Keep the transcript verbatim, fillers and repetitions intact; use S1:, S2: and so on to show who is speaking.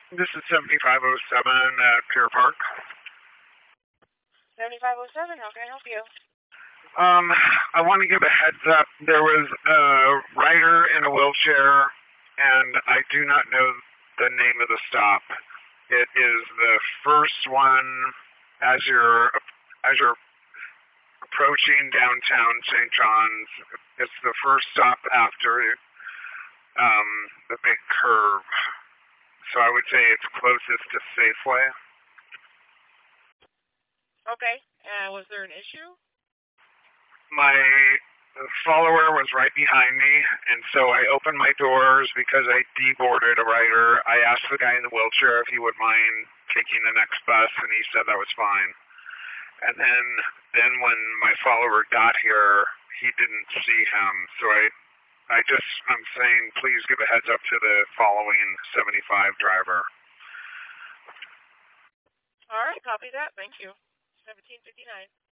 S1: This is seventy-five oh seven at Pier Park.
S2: seventy-five oh seven, how can I help you?
S1: Um, I want to give a heads up. There was a rider in a wheelchair, and I do not know the name of the stop. It is the first one as you're as you're approaching downtown Saint John's. It's the first stop after um, the big curve. So I would say it's closest to Safeway.
S2: Okay, and uh, was there an issue?
S1: My follower was right behind me, and so I opened my doors because I deboarded a rider. I asked the guy in the wheelchair if he would mind taking the next bus, and he said that was fine. And then, then when my follower got here, he didn't see him, so I, I just, I'm saying, please give a heads up to the following seventy-five driver.
S2: All right, copy that. Thank you. seventeen fifty-nine.